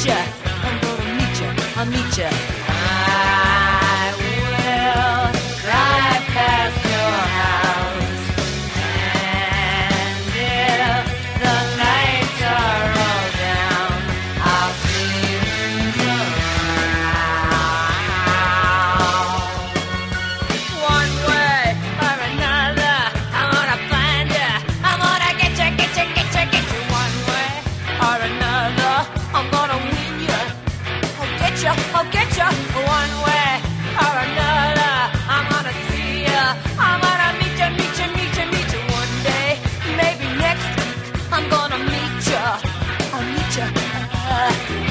meet ya. I'm gonna meet ya. I'll meet ya. I will drive past your house, and if the lights are all down, I'll see you around. One way or another, I'm gonna find ya. I'm gonna get ya, get ya, get ya, get ya. One way or another, I'm gonna win ya. I'll get ya. One way or another, I'm gonna see ya. I'm gonna meet ya, meet ya, meet ya, meet ya. One day, maybe next week, I'm gonna meet ya. I'll meet ya.